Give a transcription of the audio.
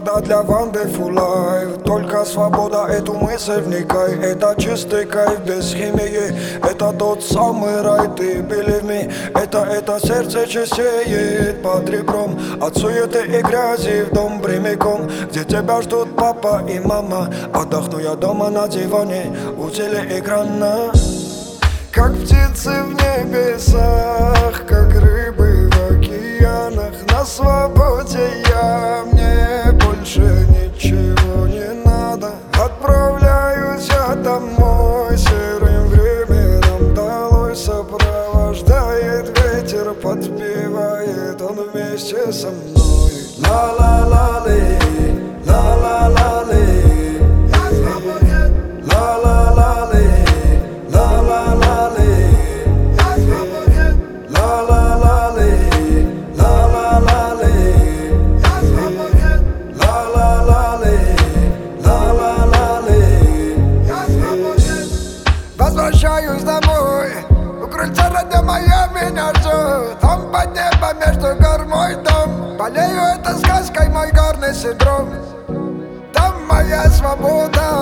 вода для Wonderful Life. Только свобода, эту мысль вникай. Это чистый кайф без химии. Это тот самый рай, ты believe me. Это сердце чистеет под ребром от суеты и грязи в дом прямиком, где тебя ждут папа и мама. Отдохну я дома на диване у телеэкрана. Как птицы в небесах, как рыбы в океанах. На свободе я, мне больше ничего не надо. Отправляюсь я домой, серым временем долой. Сопровождает ветер, подпевает он вместе со мной. Ла-ла-ла-ли, ла-ла-ла-ли. Возвращаюсь домой, у крыльца родня моя меня ждет. Там под небом между гор мой дом. Болею этой сказкой, мой горный синдром. Там моя свобода.